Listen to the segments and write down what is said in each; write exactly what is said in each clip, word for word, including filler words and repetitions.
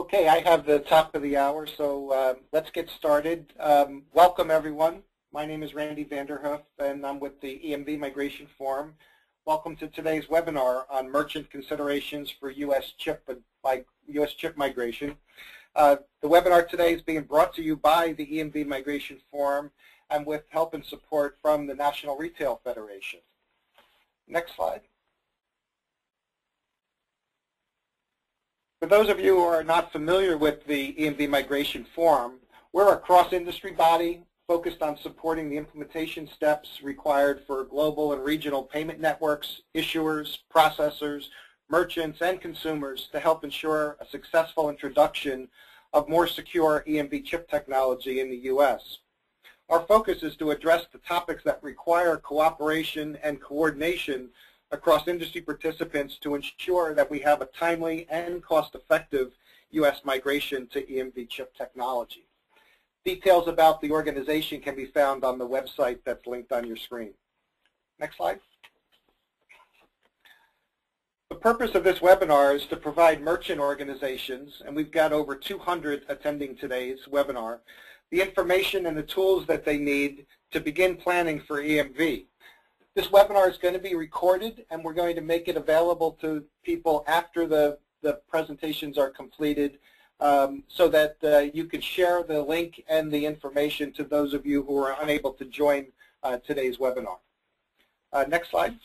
Okay, I have the top of the hour, so uh, let's get started. Um, welcome, everyone. My name is Randy Vanderhoof, and I'm with the E M V Migration Forum. Welcome to today's webinar on merchant considerations for U S chip, U S chip migration. Uh, the webinar today is being brought to you by the E M V Migration Forum and with help and support from the National Retail Federation. Next slide. For those of you who are not familiar with the E M V Migration Forum, we're a cross-industry body focused on supporting the implementation steps required for global and regional payment networks, issuers, processors, merchants, and consumers to help ensure a successful introduction of more secure E M V chip technology in the U S. Our focus is to address the topics that require cooperation and coordination across industry participants to ensure that we have a timely and cost-effective U S migration to E M V chip technology. Details about the organization can be found on the website that's linked on your screen. Next slide. The purpose of this webinar is to provide merchant organizations, and we've got over two hundred attending today's webinar, the information and the tools that they need to begin planning for E M V. This webinar is going to be recorded, and we're going to make it available to people after the, the presentations are completed um, so that uh, you can share the link and the information to those of you who are unable to join uh, today's webinar. Uh, next slide.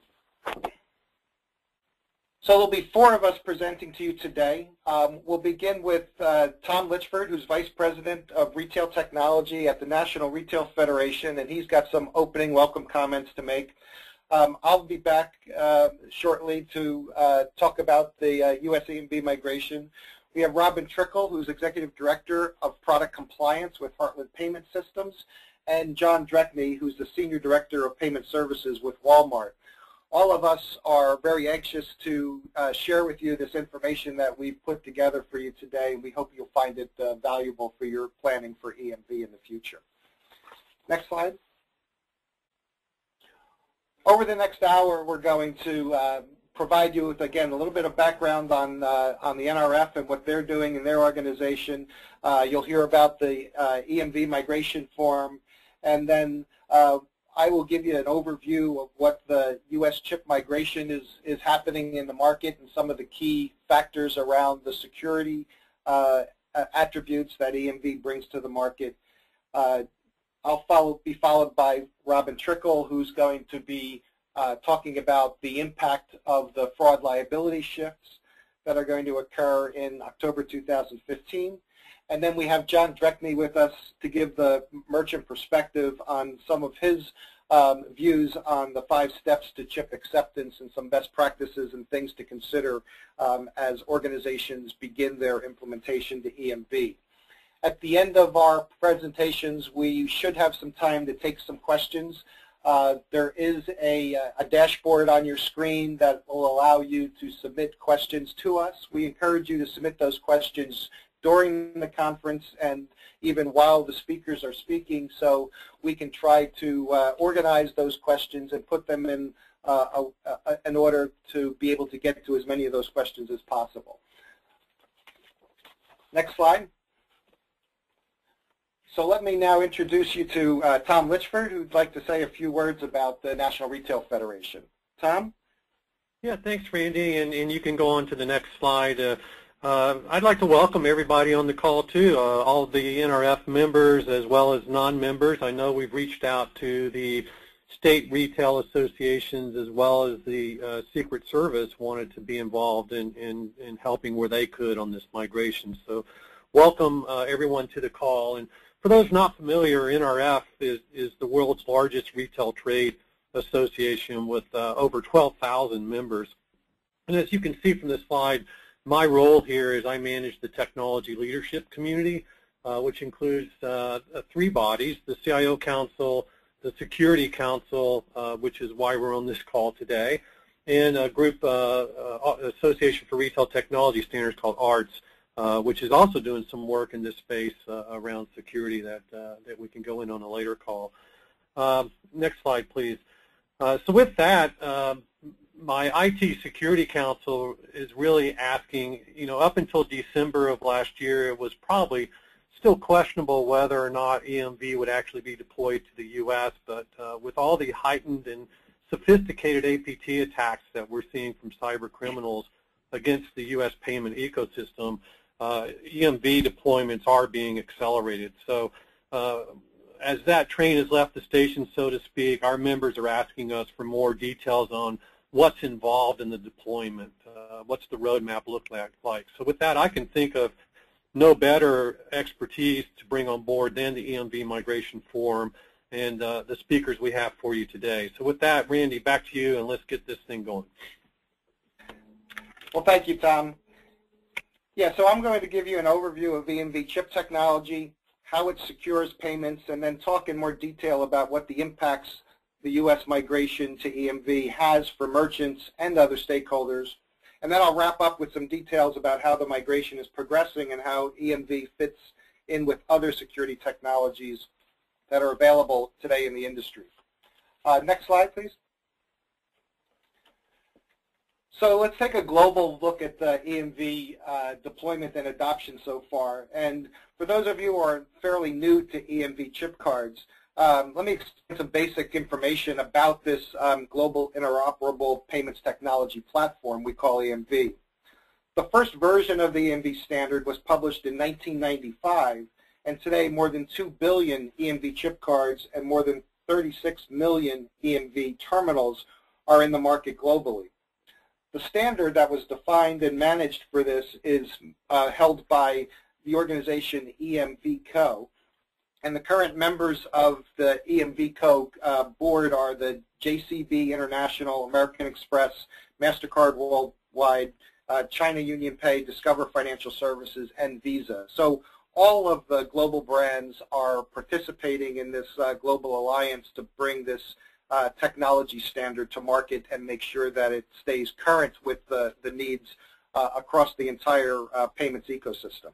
So there'll be four of us presenting to you today. Um, we'll begin with uh, Tom Litchford, who's Vice President of Retail Technology at the National Retail Federation, and he's got some opening welcome comments to make. Um, I'll be back uh, shortly to uh, talk about the uh, U S E M V migration. We have Robin Trickle, who's Executive Director of Product Compliance with Heartland Payment Systems, and John Dreckney, who's the Senior Director of Payment Services with Walmart. All of us are very anxious to uh, share with you this information that we've put together for you today. We hope you'll find it uh, valuable for your planning for E M V in the future. Next slide. Over the next hour, we're going to uh, provide you with, again, a little bit of background on, uh, on the N R F and what they're doing in their organization. Uh, you'll hear about the uh, E M V Migration Forum, and then uh, I will give you an overview of what the U S chip migration is, is happening in the market and some of the key factors around the security uh, attributes that E M V brings to the market. Uh, I'll follow, be followed by Robin Trickle, who's going to be uh, talking about the impact of the fraud liability shifts that are going to occur in October two thousand fifteen. And then we have John Dreckney with us to give the merchant perspective on some of his um, views on the five steps to chip acceptance and some best practices and things to consider um, as organizations begin their implementation to E M V. At the end of our presentations, we should have some time to take some questions. Uh, there is a, a dashboard on your screen that will allow you to submit questions to us. We encourage you to submit those questions during the conference and even while the speakers are speaking, so we can try to uh, organize those questions and put them in, uh, a, a, in order to be able to get to as many of those questions as possible. Next slide. So let me now introduce you to uh, Tom Litchford, who'd like to say a few words about the National Retail Federation. Tom? Yeah, thanks, Randy, and, and you can go on to the next slide. Uh, Uh, I'd like to welcome everybody on the call, too, uh, all of the N R F members as well as non-members. I know we've reached out to the state retail associations as well as the uh, Secret Service wanted to be involved in, in, in helping where they could on this migration. So welcome uh, everyone to the call. And for those not familiar, N R F is, is the world's largest retail trade association with uh, over twelve thousand members. And as you can see from this slide, my role here is I manage the technology leadership community, uh, which includes uh, three bodies, the C I O Council, the Security Council, uh, which is why we're on this call today, and a group, uh, uh, Association for Retail Technology Standards called ARTS, uh, which is also doing some work in this space uh, around security that, uh, that we can go in on a later call. Um, next slide, please. Uh, so with that, um, my I T Security Council is really asking, you know, up until December of last year, it was probably still questionable whether or not E M V would actually be deployed to the U S, but uh, with all the heightened and sophisticated A P T attacks that we're seeing from cyber criminals against the U S payment ecosystem, uh, E M V deployments are being accelerated. So uh, as that train has left the station, so to speak, our members are asking us for more details on what's involved in the deployment, uh, what's the roadmap look like. So with that, I can think of no better expertise to bring on board than the E M V Migration Forum and uh, the speakers we have for you today. So with that, Randy, back to you, and let's get this thing going. Well, thank you, Tom. Yeah, so I'm going to give you an overview of E M V chip technology, how it secures payments, and then talk in more detail about what the impacts the U S migration to E M V has for merchants and other stakeholders. And then I'll wrap up with some details about how the migration is progressing and how E M V fits in with other security technologies that are available today in the industry. Uh, next slide, please. So let's take a global look at the E M V uh, deployment and adoption so far. And for those of you who are fairly new to E M V chip cards, um, let me explain some basic information about this um, global interoperable payments technology platform we call E M V. The first version of the E M V standard was published in nineteen ninety-five, and today more than two billion E M V chip cards and more than thirty-six million E M V terminals are in the market globally. The standard that was defined and managed for this is uh, held by the organization E M V Co. And the current members of the E M V Co uh, board are the J C B International, American Express, MasterCard Worldwide, uh, China UnionPay, Discover Financial Services, and Visa. So all of the global brands are participating in this uh, global alliance to bring this Uh, technology standard to market and make sure that it stays current with the, the needs uh, across the entire uh, payments ecosystem.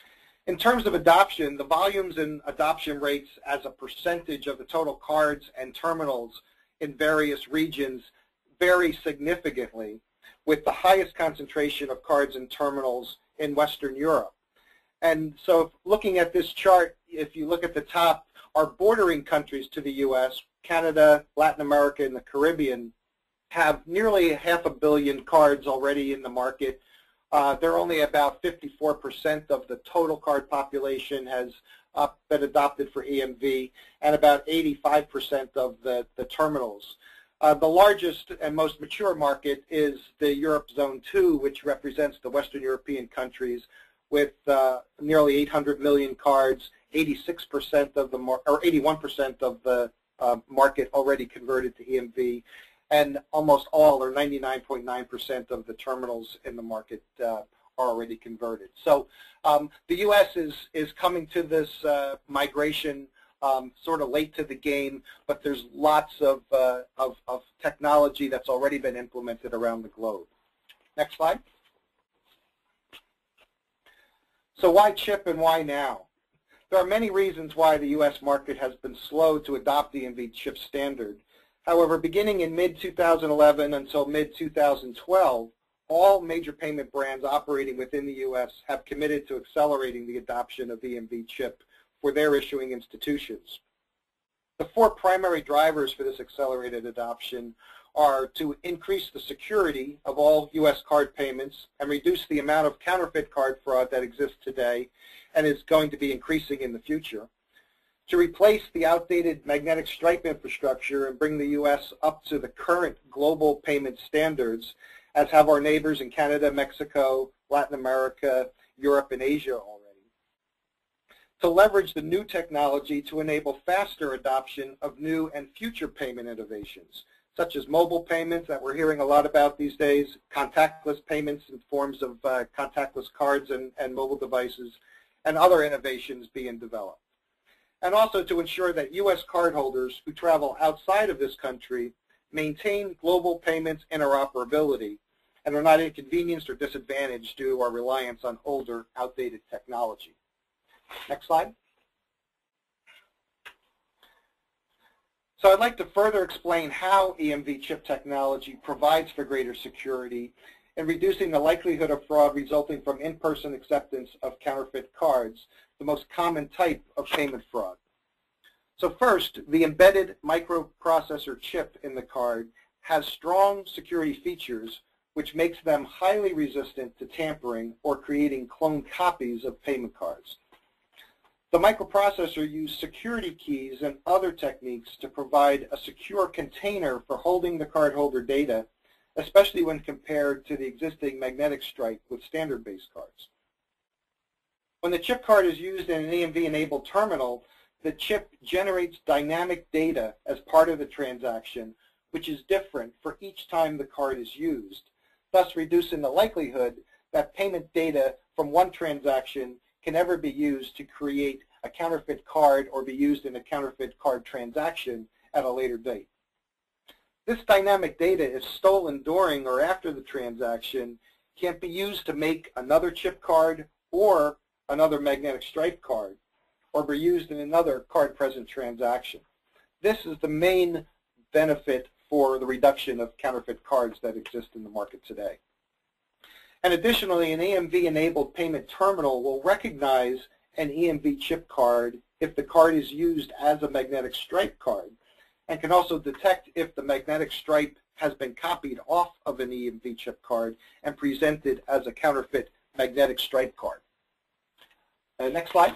In terms of adoption, the volumes and adoption rates as a percentage of the total cards and terminals in various regions vary significantly, with the highest concentration of cards and terminals in Western Europe. And so looking at this chart, if you look at the top, our bordering countries to the U S, Canada, Latin America, and the Caribbean, have nearly half a billion cards already in the market. Uh, they're only about fifty-four percent of the total card population has uh, been adopted for E M V, and about eighty-five percent of the, the terminals. Uh, the largest and most mature market is the Europe Zone two, which represents the Western European countries, with uh, nearly eight hundred million cards, eighty-six percent of the mar or eighty-one percent of the uh, market already converted to E M V, and almost all, or ninety-nine point nine percent of the terminals in the market uh, are already converted. So um, the U S is is coming to this uh, migration um, sort of late to the game, but there's lots of, uh, of of technology that's already been implemented around the globe. Next slide. So why chip and why now? There are many reasons why the U S market has been slow to adopt the E M V chip standard. However, beginning in mid two thousand eleven until mid two thousand twelve, all major payment brands operating within the U S have committed to accelerating the adoption of E M V chip for their issuing institutions. The four primary drivers for this accelerated adoption are to increase the security of all U S card payments and reduce the amount of counterfeit card fraud that exists today and is going to be increasing in the future, to replace the outdated magnetic stripe infrastructure and bring the U S up to the current global payment standards, as have our neighbors in Canada, Mexico, Latin America, Europe, and Asia already. To leverage the new technology to enable faster adoption of new and future payment innovations, such as mobile payments that we're hearing a lot about these days, contactless payments in forms of uh, contactless cards and, and mobile devices, and other innovations being developed. And also to ensure that U S cardholders who travel outside of this country maintain global payments interoperability and are not inconvenienced or disadvantaged due to our reliance on older, outdated technology. Next slide. So I'd like to further explain how E M V chip technology provides for greater security in reducing the likelihood of fraud resulting from in-person acceptance of counterfeit cards, the most common type of payment fraud. So first, the embedded microprocessor chip in the card has strong security features which makes them highly resistant to tampering or creating cloned copies of payment cards. The microprocessor uses security keys and other techniques to provide a secure container for holding the cardholder data, especially when compared to the existing magnetic stripe with standard-based cards. When the chip card is used in an E M V-enabled terminal, the chip generates dynamic data as part of the transaction, which is different for each time the card is used, thus reducing the likelihood that payment data from one transaction can ever be used to create a counterfeit card or be used in a counterfeit card transaction at a later date. This dynamic data, if stolen during or after the transaction, can't be used to make another chip card or another magnetic stripe card, or be used in another card-present transaction. This is the main benefit for the reduction of counterfeit cards that exist in the market today. And additionally, an E M V-enabled payment terminal will recognize an E M V chip card if the card is used as a magnetic stripe card, and can also detect if the magnetic stripe has been copied off of an E M V chip card and presented as a counterfeit magnetic stripe card. Uh, next slide.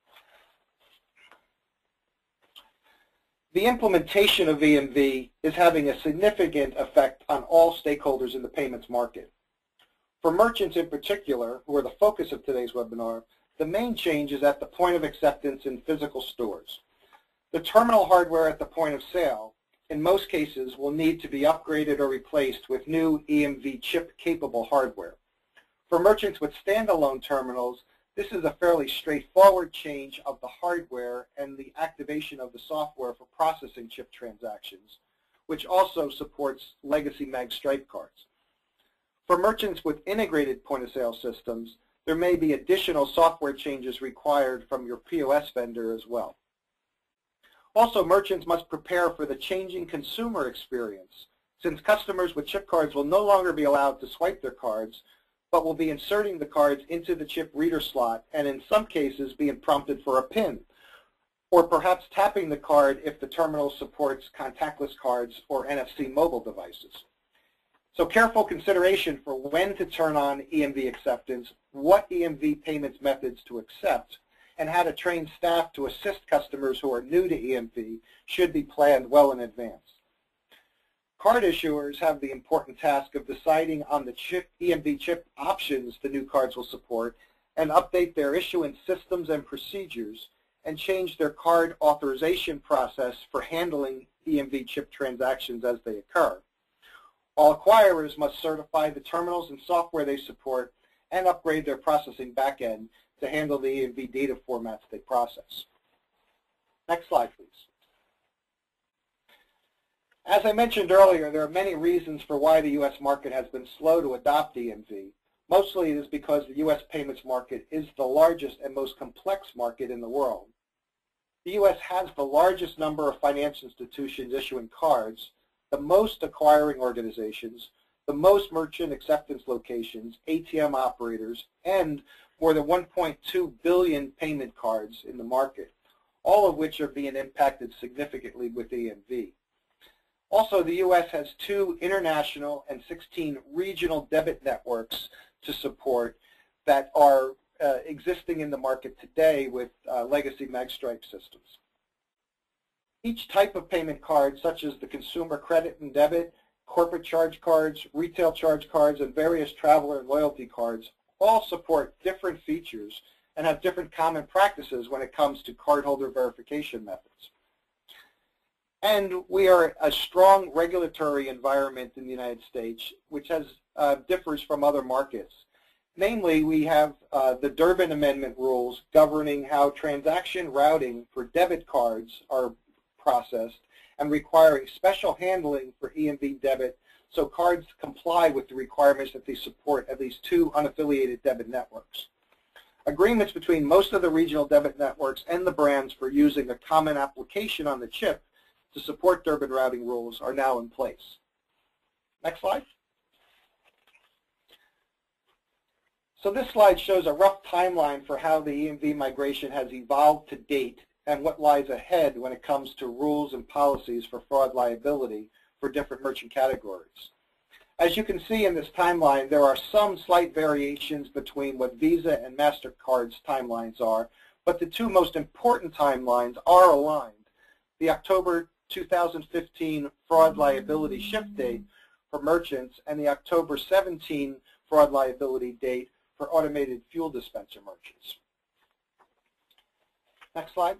The implementation of E M V is having a significant effect on all stakeholders in the payments market. For merchants in particular, who are the focus of today's webinar, the main change is at the point of acceptance in physical stores. The terminal hardware at the point of sale, in most cases, will need to be upgraded or replaced with new E M V chip-capable hardware. For merchants with standalone terminals, this is a fairly straightforward change of the hardware and the activation of the software for processing chip transactions, which also supports legacy mag stripe cards. For merchants with integrated point-of-sale systems, there may be additional software changes required from your P O S vendor as well. Also, merchants must prepare for the changing consumer experience, since customers with chip cards will no longer be allowed to swipe their cards, but will be inserting the cards into the chip reader slot and in some cases being prompted for a PIN, or perhaps tapping the card if the terminal supports contactless cards or N F C mobile devices. So careful consideration for when to turn on E M V acceptance, what E M V payments methods to accept, and how to train staff to assist customers who are new to E M V should be planned well in advance. Card issuers have the important task of deciding on the chip, E M V chip options the new cards will support and update their issuance systems and procedures and change their card authorization process for handling E M V chip transactions as they occur. All acquirers must certify the terminals and software they support and upgrade their processing backend to handle the E M V data formats they process. Next slide, please. As I mentioned earlier, there are many reasons for why the U S market has been slow to adopt E M V. Mostly it is because the U S payments market is the largest and most complex market in the world. The U S has the largest number of financial institutions issuing cards, the most acquiring organizations, the most merchant acceptance locations, A T M operators, and more than one point two billion payment cards in the market, all of which are being impacted significantly with E M V. Also, the U S has two international and sixteen regional debit networks to support that are uh, existing in the market today with uh, legacy magstripe systems. Each type of payment card, such as the consumer credit and debit, corporate charge cards, retail charge cards, and various traveler and loyalty cards, all support different features and have different common practices when it comes to cardholder verification methods. And we are a strong regulatory environment in the United States, which has, uh, differs from other markets. Namely, we have uh, the Durbin Amendment rules governing how transaction routing for debit cards are processed and requiring special handling for E M V debit so cards comply with the requirements that they support at least two unaffiliated debit networks. Agreements between most of the regional debit networks and the brands for using a common application on the chip to support Durbin routing rules are now in place. Next slide. So this slide shows a rough timeline for how the E M V migration has evolved to date and what lies ahead when it comes to rules and policies for fraud liability for different merchant categories. As you can see in this timeline, there are some slight variations between what Visa and MasterCard's timelines are, but the two most important timelines are aligned. The October two thousand fifteen fraud liability shift date for merchants and the October seventeen fraud liability date for automated fuel dispenser merchants. Next slide.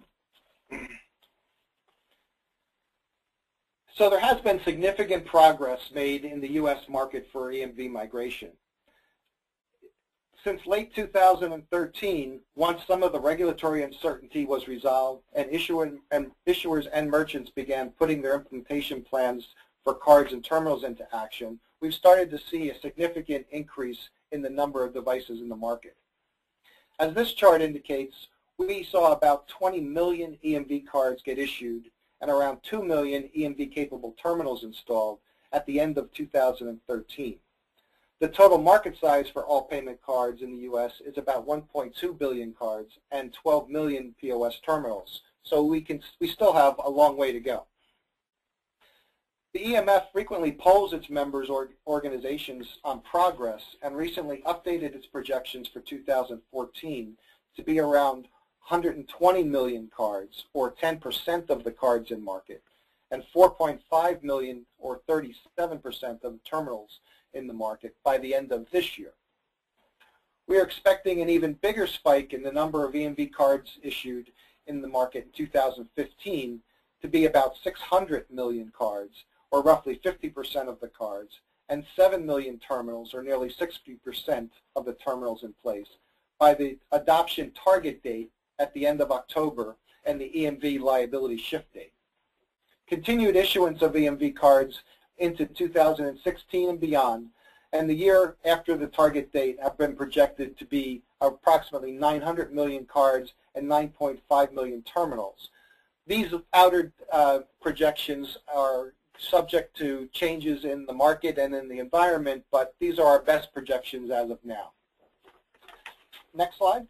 So there has been significant progress made in the U S market for E M V migration. Since late two thousand thirteen, once some of the regulatory uncertainty was resolved and, issuer and issuers and merchants began putting their implementation plans for cards and terminals into action, we've started to see a significant increase in the number of devices in the market. As this chart indicates, we saw about twenty million E M V cards get issued and around two million E M V-capable terminals installed at the end of two thousand thirteen. The total market size for all payment cards in the U S is about one point two billion cards and twelve million P O S terminals, so we, can, we still have a long way to go. The E M F frequently polls its members or organizations on progress and recently updated its projections for two thousand fourteen to be around one hundred twenty million cards, or ten percent of the cards in market, and four point five million, or thirty-seven percent of the terminals in the market by the end of this year. We are expecting an even bigger spike in the number of E M V cards issued in the market in two thousand fifteen to be about six hundred million cards, or roughly fifty percent of the cards, and seven million terminals, or nearly sixty percent of the terminals in place, by the adoption target date at the end of October and the E M V liability shift date. Continued issuance of E M V cards into two thousand sixteen and beyond, and the year after the target date have been projected to be approximately nine hundred million cards and nine point five million terminals. These outer uh, projections are subject to changes in the market and in the environment, but these are our best projections as of now. Next slide.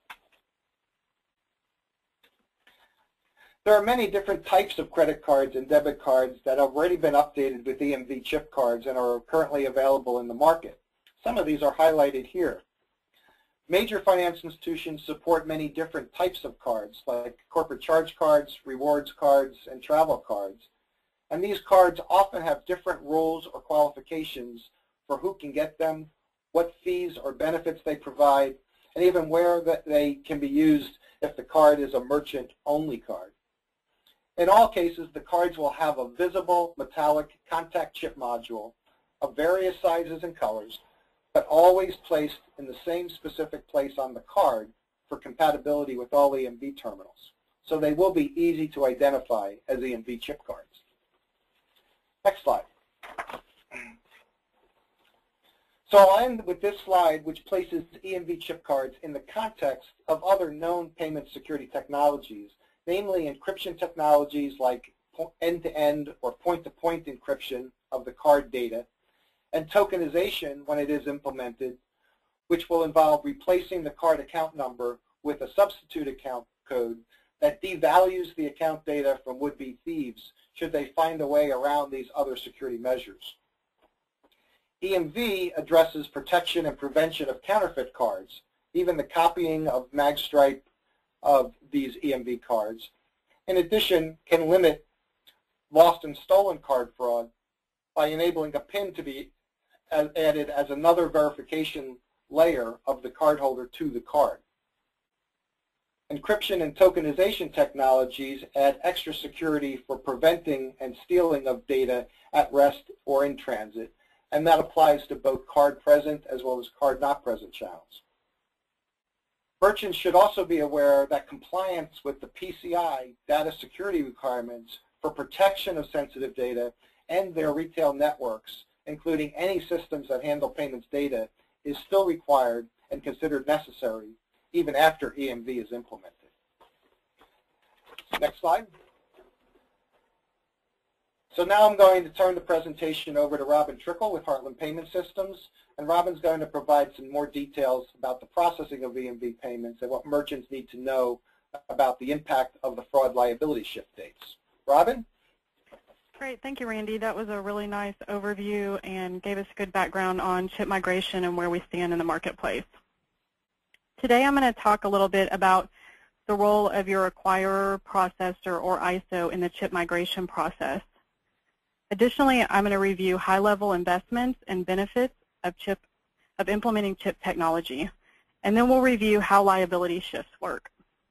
There are many different types of credit cards and debit cards that have already been updated with E M V chip cards and are currently available in the market. Some of these are highlighted here. Major finance institutions support many different types of cards, like corporate charge cards, rewards cards, and travel cards. And these cards often have different rules or qualifications for who can get them, what fees or benefits they provide, and even where that they can be used if the card is a merchant-only card. In all cases, the cards will have a visible metallic contact chip module of various sizes and colors, but always placed in the same specific place on the card for compatibility with all E M V terminals. So they will be easy to identify as E M V chip cards. Next slide. So I'll end with this slide, which places E M V chip cards in the context of other known payment security technologies, namely encryption technologies like end-to-end or point-to-point encryption of the card data, and tokenization when it is implemented, which will involve replacing the card account number with a substitute account code that devalues the account data from would-be thieves should they find a way around these other security measures. E M V addresses protection and prevention of counterfeit cards, even the copying of magstripe of these E M V cards. In addition, can limit lost and stolen card fraud by enabling a PIN to be added as another verification layer of the cardholder to the card. Encryption and tokenization technologies add extra security for preventing and stealing of data at rest or in transit, and that applies to both card present as well as card not present channels. Merchants should also be aware that compliance with the P C I data security requirements for protection of sensitive data and their retail networks, including any systems that handle payments data, is still required and considered necessary even after E M V is implemented. Next slide. So now I'm going to turn the presentation over to Robin Trickle with Heartland Payment Systems, and Robin's going to provide some more details about the processing of E M V payments and what merchants need to know about the impact of the fraud liability shift dates. Robin? Great, thank you, Randy. That was a really nice overview and gave us a good background on chip migration and where we stand in the marketplace. Today I'm going to talk a little bit about the role of your acquirer, processor, or I S O in the chip migration process. Additionally, I'm going to review high-level investments and benefits of chip of implementing chip technology, and then we'll review how liability shifts work.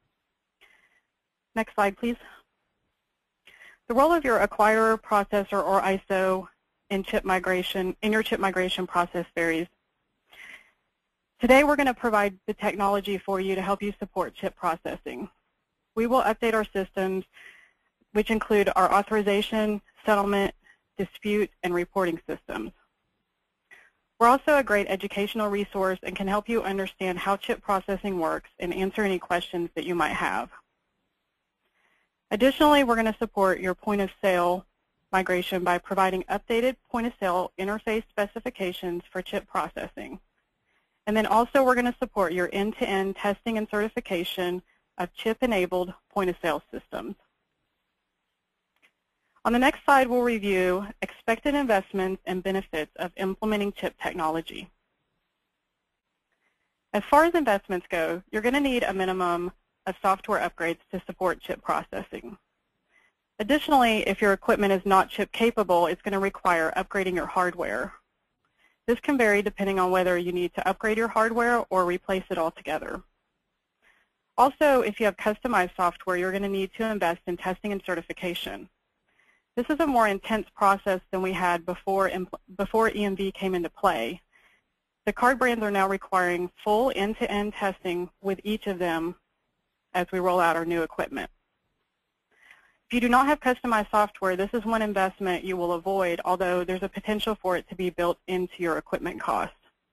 Next slide, please. The role of your acquirer, processor, or I S O in chip migration in your chip migration process varies. Today, we're going to provide the technology for you to help you support chip processing. We will update our systems, which include our authorization, settlement, dispute, and reporting systems. We're also a great educational resource and can help you understand how chip processing works and answer any questions that you might have. Additionally, we're going to support your point-of-sale migration by providing updated point-of-sale interface specifications for chip processing. And then also we're going to support your end-to-end testing and certification of chip-enabled point-of-sale systems. On the next slide, we'll review expected investments and benefits of implementing chip technology. As far as investments go, you're going to need a minimum of software upgrades to support chip processing. Additionally, if your equipment is not chip capable, it's going to require upgrading your hardware. This can vary depending on whether you need to upgrade your hardware or replace it altogether. Also, if you have customized software, you're going to need to invest in testing and certification. This is a more intense process than we had before, before E M V came into play. The card brands are now requiring full end-to-end testing with each of them as we roll out our new equipment. If you do not have customized software, this is one investment you will avoid, although there's a potential for it to be built into your equipment cost.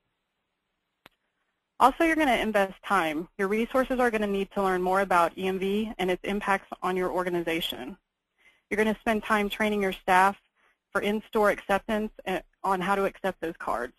Also, you're going to invest time. Your resources are going to need to learn more about E M V and its impacts on your organization. You're going to spend time training your staff for in-store acceptance on how to accept those cards.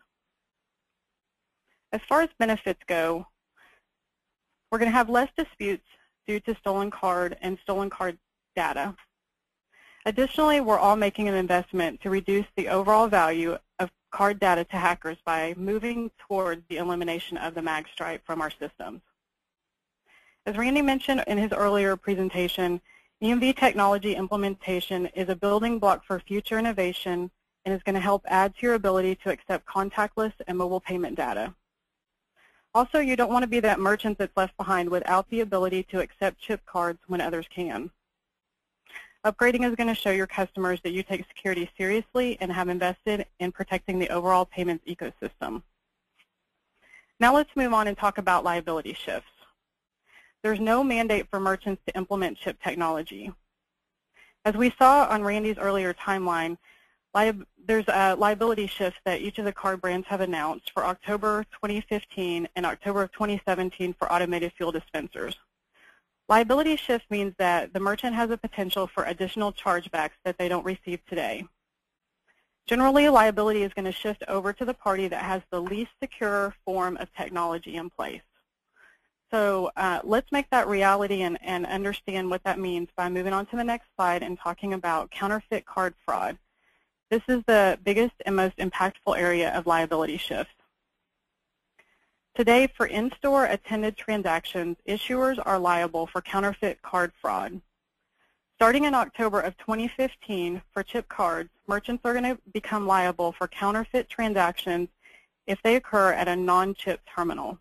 As far as benefits go, we're going to have less disputes due to stolen card and stolen card data. Additionally, we're all making an investment to reduce the overall value of card data to hackers by moving toward the elimination of the magstripe from our systems. As Randy mentioned in his earlier presentation, E M V technology implementation is a building block for future innovation and is going to help add to your ability to accept contactless and mobile payment data. Also, you don't want to be that merchant that's left behind without the ability to accept chip cards when others can. Upgrading is going to show your customers that you take security seriously and have invested in protecting the overall payments ecosystem. Now let's move on and talk about liability shifts. There's no mandate for merchants to implement chip technology. As we saw on Randy's earlier timeline, liab there's a liability shifts that each of the card brands have announced for October twenty fifteen and October of twenty seventeen for automated fuel dispensers. Liability shift means that the merchant has a potential for additional chargebacks that they don't receive today. Generally, liability is going to shift over to the party that has the least secure form of technology in place. So uh, let's make that reality and, and understand what that means by moving on to the next slide and talking about counterfeit card fraud. This is the biggest and most impactful area of liability shift. Today, for in-store attended transactions, issuers are liable for counterfeit card fraud. Starting in October of twenty fifteen, for chip cards, merchants are going to become liable for counterfeit transactions if they occur at a non-chip terminal.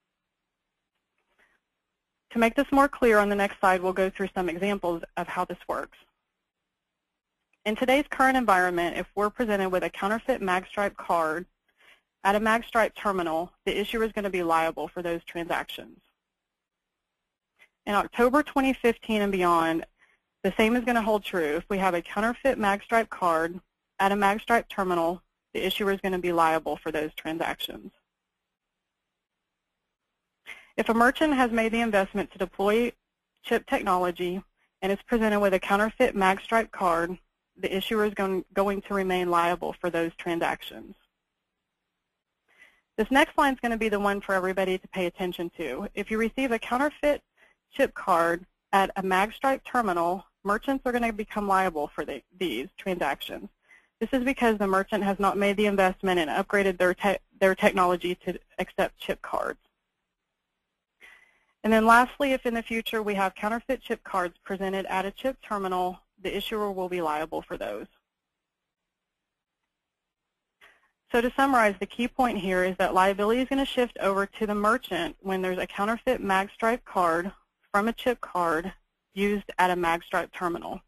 To make this more clear, on the next slide, we'll go through some examples of how this works. In today's current environment, if we're presented with a counterfeit magstripe card at a magstripe terminal, the issuer is going to be liable for those transactions. In October twenty fifteen and beyond, the same is going to hold true. If we have a counterfeit magstripe card at a magstripe terminal, the issuer is going to be liable for those transactions. If a merchant has made the investment to deploy chip technology and is presented with a counterfeit magstripe card, the issuer is going, going to remain liable for those transactions. This next line is going to be the one for everybody to pay attention to. If you receive a counterfeit chip card at a magstripe terminal, merchants are going to become liable for the, these transactions. This is because the merchant has not made the investment and upgraded their, te their technology to accept chip cards. And then lastly, if in the future we have counterfeit chip cards presented at a chip terminal, the issuer will be liable for those. So to summarize, the key point here is that liability is going to shift over to the merchant when there's a counterfeit magstripe card from a chip card used at a magstripe terminal.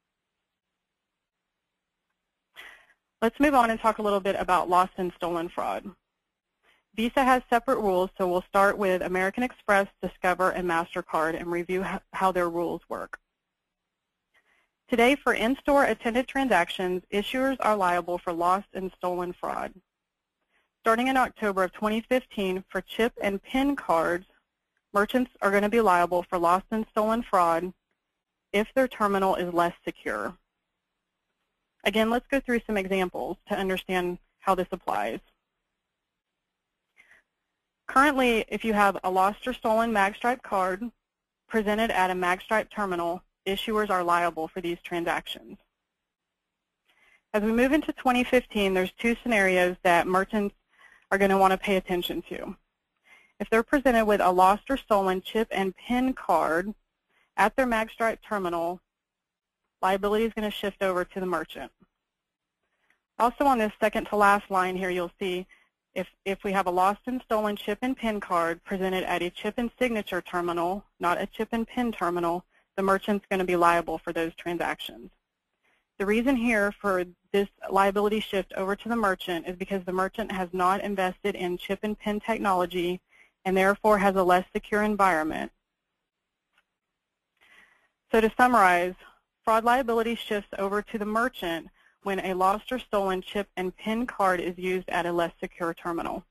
Let's move on and talk a little bit about lost and stolen fraud. Visa has separate rules, so we'll start with American Express, Discover, and MasterCard and review how their rules work. Today, for in-store attended transactions, issuers are liable for lost and stolen fraud. Starting in October of twenty fifteen, for chip and PIN cards, merchants are going to be liable for lost and stolen fraud if their terminal is less secure. Again, let's go through some examples to understand how this applies. Currently, if you have a lost or stolen magstripe card presented at a magstripe terminal, issuers are liable for these transactions. As we move into twenty fifteen, there's two scenarios that merchants are going to want to pay attention to. If they're presented with a lost or stolen chip and PIN card at their magstripe terminal, liability is going to shift over to the merchant. Also on this second to last line here, you'll see if, if we have a lost and stolen chip and PIN card presented at a chip and signature terminal, not a chip and PIN terminal, the merchant's going to be liable for those transactions. The reason here for this liability shift over to the merchant is because the merchant has not invested in chip and PIN technology and therefore has a less secure environment. So to summarize, fraud liability shifts over to the merchant when a lost or stolen chip and PIN card is used at a less secure terminal.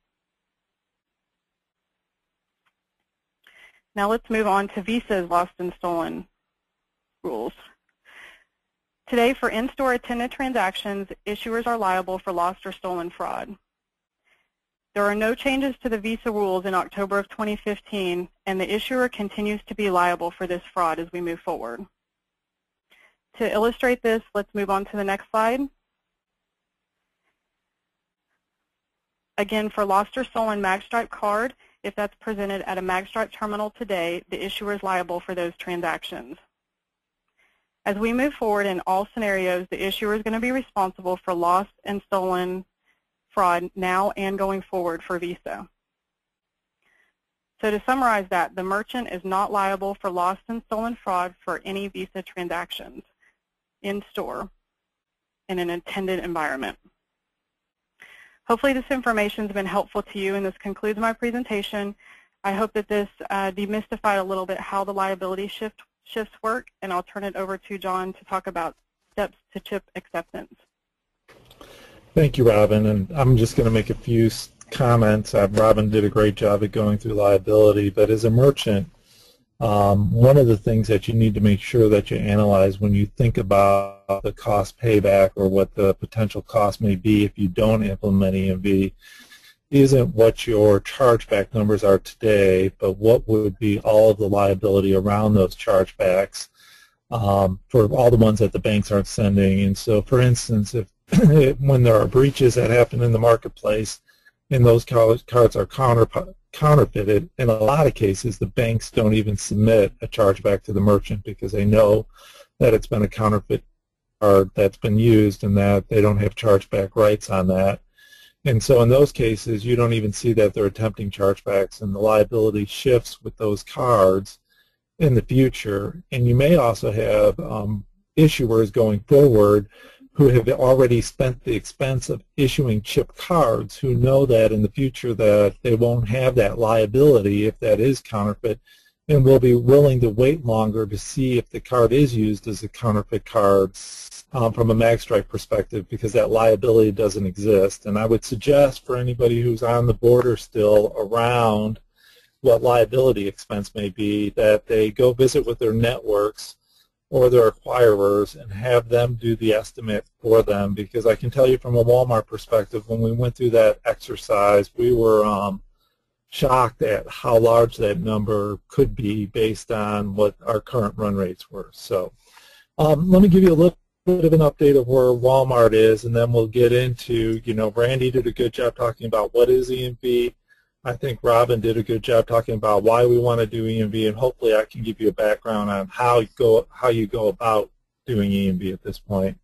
Now let's move on to Visa's lost and stolen rules. Today, for in-store attended transactions, issuers are liable for lost or stolen fraud. There are no changes to the Visa rules in October of twenty fifteen, and the issuer continues to be liable for this fraud as we move forward. To illustrate this, let's move on to the next slide. Again, for lost or stolen magstripe card, if that's presented at a magstripe terminal today, the issuer is liable for those transactions. As we move forward in all scenarios, the issuer is going to be responsible for lost and stolen fraud now and going forward for Visa. So to summarize that, the merchant is not liable for lost and stolen fraud for any Visa transactions in store in an attended environment. Hopefully this information has been helpful to you, and this concludes my presentation. I hope that this uh, demystified a little bit how the liability shift shifts work, and I'll turn it over to John to talk about steps to chip acceptance. Thank you, Robin, and I'm just going to make a few comments. Uh, Robin did a great job at going through liability, but as a merchant, um, one of the things that you need to make sure that you analyze when you think about the cost payback or what the potential cost may be if you don't implement E M V isn't what your chargeback numbers are today, but what would be all of the liability around those chargebacks um, for all the ones that the banks aren't sending. And so, for instance, if when there are breaches that happen in the marketplace and those cards are counter, counterfeited, in a lot of cases the banks don't even submit a chargeback to the merchant because they know that it's been a counterfeit card that's been used and that they don't have chargeback rights on that. And so in those cases, you don't even see that they're attempting chargebacks, and the liability shifts with those cards in the future. And you may also have um, issuers going forward who have already spent the expense of issuing chip cards who know that in the future that they won't have that liability if that is counterfeit, and will be willing to wait longer to see if the card is used as a counterfeit card um, from a magstripe perspective, because that liability doesn't exist. And I would suggest for anybody who's on the border still around what liability expense may be that they go visit with their networks or their acquirers and have them do the estimate for them, because I can tell you from a Walmart perspective, when we went through that exercise, we were um, shocked at how large that number could be based on what our current run rates were. So um, let me give you a little bit of an update of where Walmart is, and then we'll get into, you know, Randy did a good job talking about what is E M V. I think Robin did a good job talking about why we want to do E M V, and hopefully I can give you a background on how you go how you go about doing E M V at this point.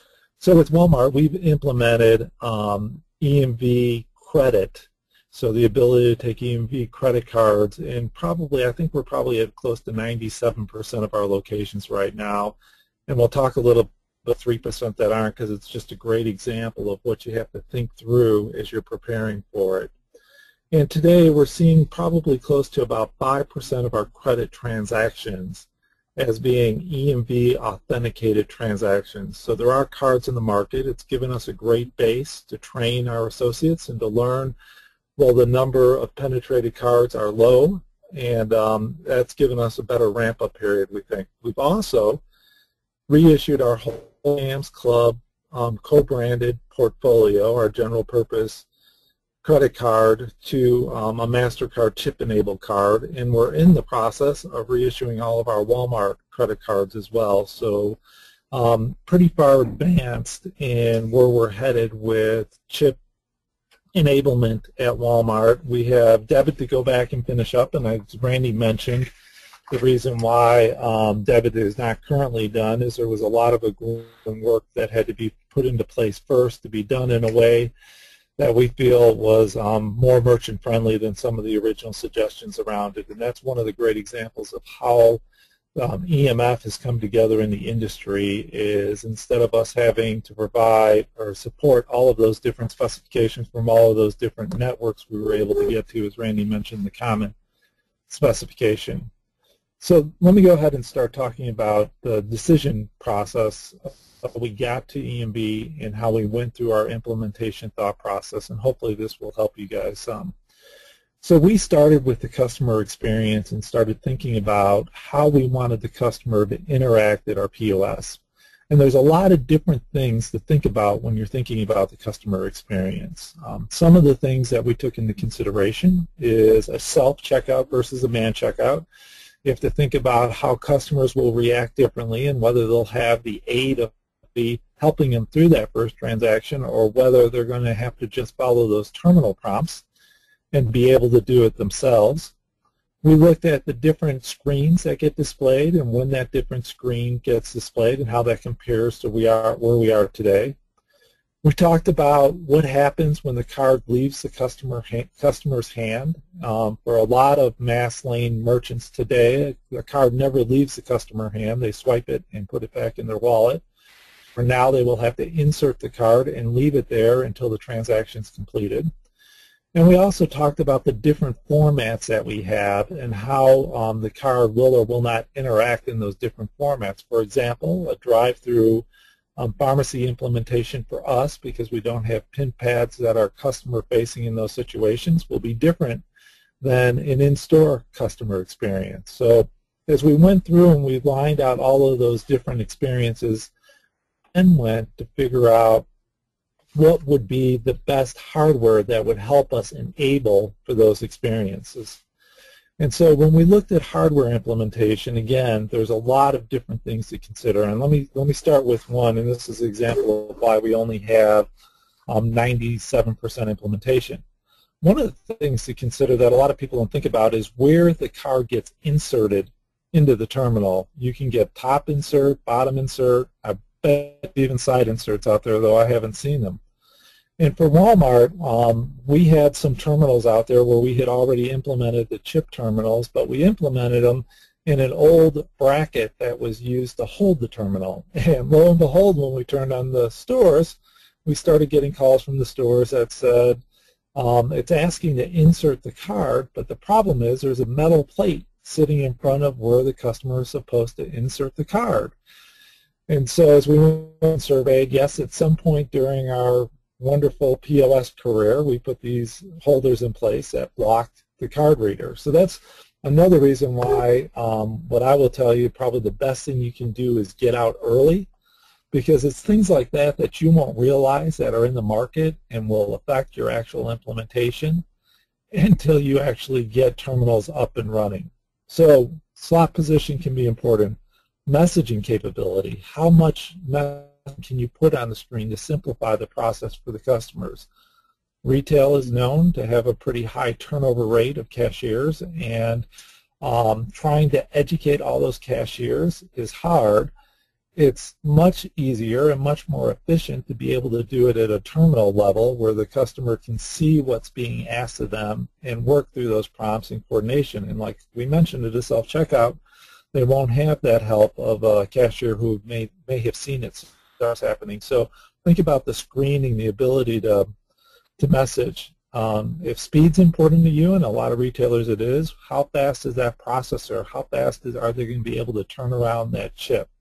So with Walmart, we've implemented um, E M V credit, so the ability to take E M V credit cards, and probably I think we're probably at close to ninety-seven percent of our locations right now, and we'll talk a little bit three percent that aren't, because it's just a great example of what you have to think through as you're preparing for it. And today we're seeing probably close to about five percent of our credit transactions as being E M V authenticated transactions. So there are cards in the market. It's given us a great base to train our associates and to learn, well, the number of penetrated cards are low, and um, that's given us a better ramp-up period, we think. We've also reissued our whole Sam's Club um, co-branded portfolio, our general purpose credit card, to um, a MasterCard chip-enabled card, and we're in the process of reissuing all of our Walmart credit cards as well. So um, pretty far advanced in where we're headed with chip enablement at Walmart. We have debit to go back and finish up, and as Randy mentioned, the reason why um, debit is not currently done is there was a lot of work that had to be put into place first to be done in a way that we feel was um, more merchant-friendly than some of the original suggestions around it. And that's one of the great examples of how um, E M F has come together in the industry, is instead of us having to provide or support all of those different specifications from all of those different networks, we were able to get to, as Randy mentioned, the common specification. So let me go ahead and start talking about the decision process how we got to E M V and how we went through our implementation thought process, and hopefully this will help you guys some. So we started with the customer experience and started thinking about how we wanted the customer to interact at our P O S. And there's a lot of different things to think about when you're thinking about the customer experience. Um, some of the things that we took into consideration is a self-checkout versus a man checkout. You have to think about how customers will react differently and whether they'll have the aid of be helping them through that first transaction, or whether they're going to have to just follow those terminal prompts and be able to do it themselves. We looked at the different screens that get displayed and when that different screen gets displayed and how that compares to we are, where we are today. We talked about what happens when the card leaves the customer ha customer's hand. Um, for a lot of mass lane merchants today, the card never leaves the customer hand. They swipe it and put it back in their wallet. For now, they will have to insert the card and leave it there until the transaction is completed. And we also talked about the different formats that we have and how um, the card will or will not interact in those different formats. For example, a drive-through um, pharmacy implementation for us, because we don't have pin pads that are customer-facing in those situations, will be different than an in-store customer experience. So as we went through and we lined out all of those different experiences, and went to figure out what would be the best hardware that would help us enable for those experiences. And so when we looked at hardware implementation, again, there's a lot of different things to consider. And let me let me start with one, and this is an example of why we only have um, ninety-seven percent implementation. One of the things to consider that a lot of people don't think about is where the card gets inserted into the terminal. You can get top insert, bottom insert, I bet even side inserts out there, though I haven't seen them. And for Walmart, um, we had some terminals out there where we had already implemented the chip terminals, but we implemented them in an old bracket that was used to hold the terminal. And lo and behold, when we turned on the stores, we started getting calls from the stores that said, um, it's asking to insert the card, but the problem is there's a metal plate sitting in front of where the customer is supposed to insert the card. And so as we went and surveyed, yes, at some point during our wonderful P O S career, we put these holders in place that blocked the card reader. So that's Another reason why, um, what I will tell you, probably the best thing you can do is get out early, because it's things like that that you won't realize that are in the market and will affect your actual implementation until you actually get terminals up and running. So slot position can be important. Messaging capability, how much messaging can you put on the screen to simplify the process for the customers? Retail is known to have a pretty high turnover rate of cashiers, and um, trying to educate all those cashiers is hard. It's much easier and much more efficient to be able to do it at a terminal level where the customer can see what's being asked of them and work through those prompts in coordination. And like we mentioned at a self-checkout, they won't have that help of a cashier who may, may have seen it starts happening. So think about the screening, the ability to to message. Um, if speed's important to you, and a lot of retailers it is, how fast is that processor? How fast is, are they going to be able to turn around that chip?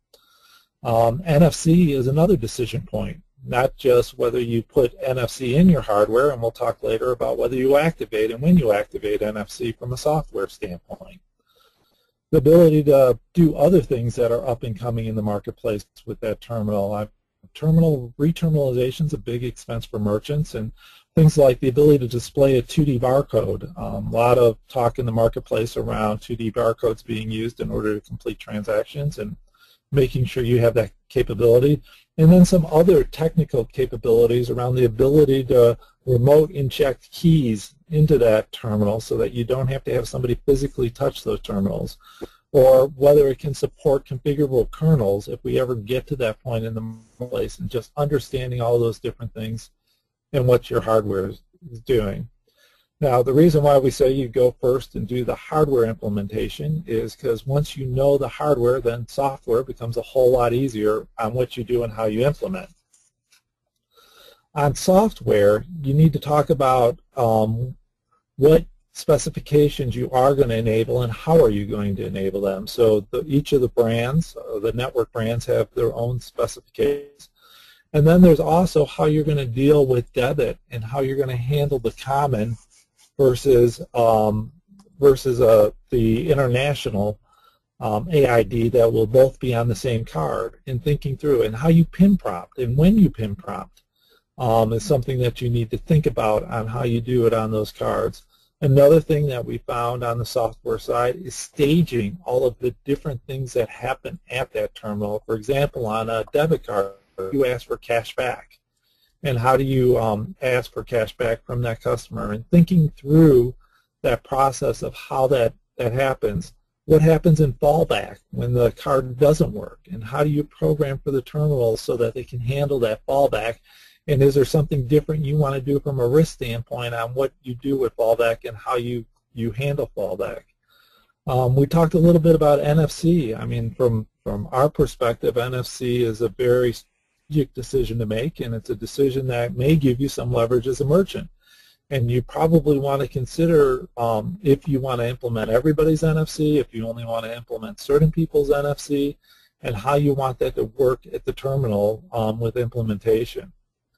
Um, N F C is another decision point, not just whether you put N F C in your hardware, and we'll talk later about whether you activate and when you activate N F C from a software standpoint. The ability to do other things that are up and coming in the marketplace with that terminal. I've, terminal re-terminalization is a big expense for merchants, and things like the ability to display a two D barcode. Um, a lot of talk in the marketplace around two D barcodes being used in order to complete transactions, and making sure you have that capability. And then some other technical capabilities around the ability to remote inject keys into that terminal so that you don't have to have somebody physically touch those terminals, or whether it can support configurable kernels if we ever get to that point in the place, and just understanding all those different things and what your hardware is, is doing. Now, the reason why we say you go first and do the hardware implementation is because once you know the hardware, then software becomes a whole lot easier on what you do and how you implement. On software, you need to talk about um, what specifications you are going to enable and how are you going to enable them. So the, each of the brands, uh, the network brands, have their own specifications. And then there's also how you're going to deal with debit and how you're going to handle the common versus um, versus uh, the international um, A I D that will both be on the same card, and thinking through, and how you pin prompt and when you pin prompt um, is something that you need to think about on how you do it on those cards. Another thing that we found on the software side is staging all of the different things that happen at that terminal. For example, on a debit card, you ask for cash back. And how do you um, ask for cash back from that customer? And thinking through that process of how that, that happens. What happens in fallback when the card doesn't work? And how do you program for the terminal so that they can handle that fallback? And is there something different you want to do from a risk standpoint on what you do with fallback and how you, you handle fallback? Um, we talked a little bit about N F C. I mean, from, from our perspective, N F C is a very strategic decision to make, and it's a decision that may give you some leverage as a merchant. And you probably want to consider um, if you want to implement everybody's N F C, if you only want to implement certain people's N F C, and how you want that to work at the terminal um, with implementation.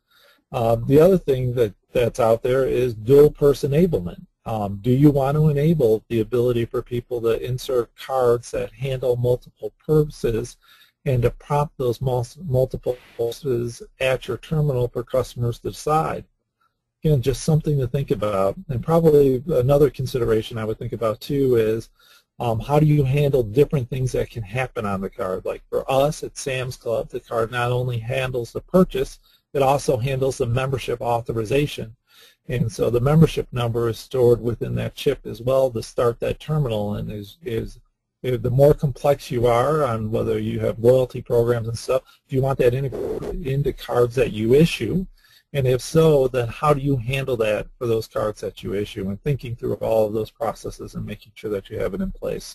Um, the other thing that, that's out there is dual purse enablement. Um, do you want to enable the ability for people to insert cards that handle multiple purposes and to prompt those multiple purposes at your terminal for customers to decide? Again, just something to think about. And probably another consideration I would think about too is um, how do you handle different things that can happen on the card? Like for us at Sam's Club, the card not only handles the purchase, it also handles the membership authorization. And so the membership number is stored within that chip as well to start that terminal, and is, is the more complex you are on whether you have loyalty programs and stuff, do you want that integrated into cards that you issue? And if so, then how do you handle that for those cards that you issue, and thinking through all of those processes and making sure that you have it in place.